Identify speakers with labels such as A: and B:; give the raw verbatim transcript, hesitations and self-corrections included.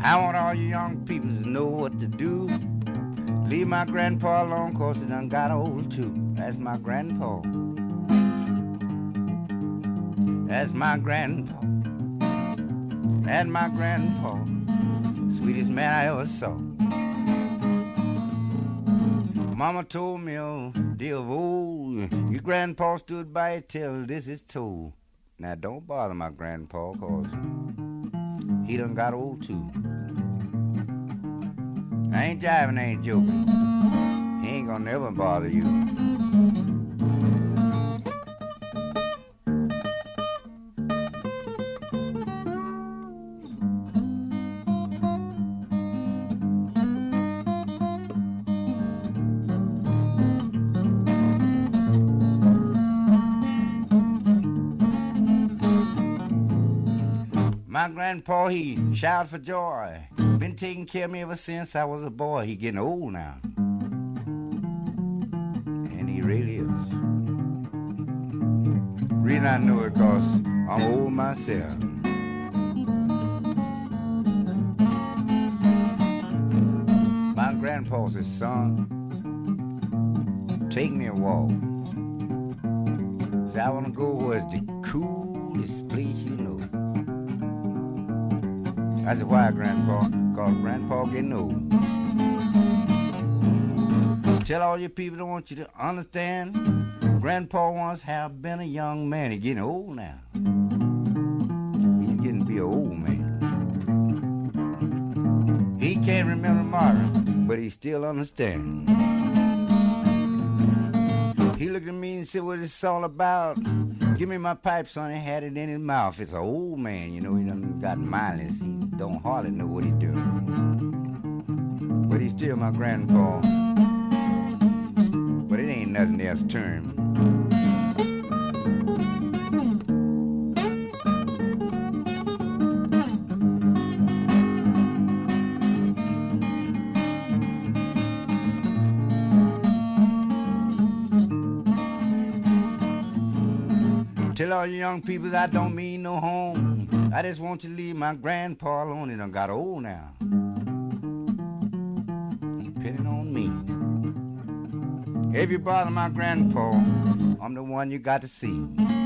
A: I want all you young people to know what to do. Leave my grandpa alone, cause he done got old too. That's my grandpa. That's my grandpa. That's my grandpa. Sweetest man I ever saw. Mama told me, oh, dear of old, your grandpa stood by till this is told. Now don't bother my grandpa, cause he done got old too. I ain't jiving, I ain't joking. He ain't gonna never bother you. My grandpa, he shouted for joy. Been taking care of me ever since I was a boy. He getting old now. And he really is. Reason I know it cause I'm old myself. My grandpa said, son, take me a walk. Said, I want to go where it's the coolest place you know. I said, why, Grandpa? Cause Grandpa getting old. Tell all your people that want you to understand, Grandpa once have been a young man. He's getting old now. He's getting to be an old man. He can't remember Martin, but he still understands. He looked at me and said, what is this all about? Give me my pipe, son. He had it in his mouth. It's an old man, you know. He done got mindless. He don't hardly know what he's doing. But he's still my grandpa. But it ain't nothing else to him. Tell all you young people I don't mean no harm. I just want you to leave my grandpa alone. He done got old now. He depending on me. If you bother my grandpa, I'm the one you got to see.